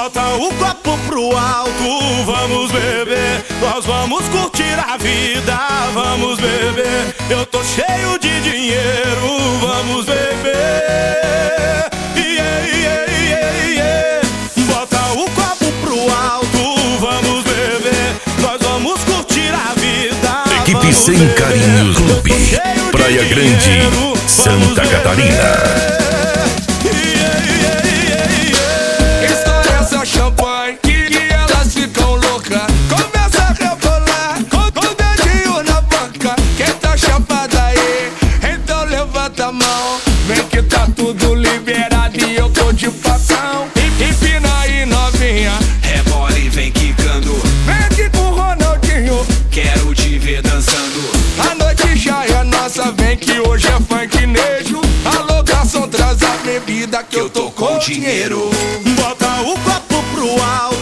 Bota o copo pro alto, vamos beber. Nós vamos curtir a vida, vamos beber. Eu tô cheio de dinheiro, vamos beber. Yeah, yeah, yeah, yeah. Bota o copo pro alto, vamos beber. Nós vamos curtir a vida. Equipe Sem Carinhos Clube, Praia Grande, Santa Catarina. Champanhe, que elas ficam loucas. Começa a rebolar com o dedinho na boca. Quem tá chapada aí, então levanta a mão. Vem que tá tudo liberado e eu tô de papão. Empina aí, novinha, rebola e vem quicando. vem aqui com o Ronaldinho, Quero te ver dançando. a noite já é nossa. Vem que hoje é funknejo. Alô, garçom, traz a bebida que eu tô com dinheiro. Bota o copo pro alto,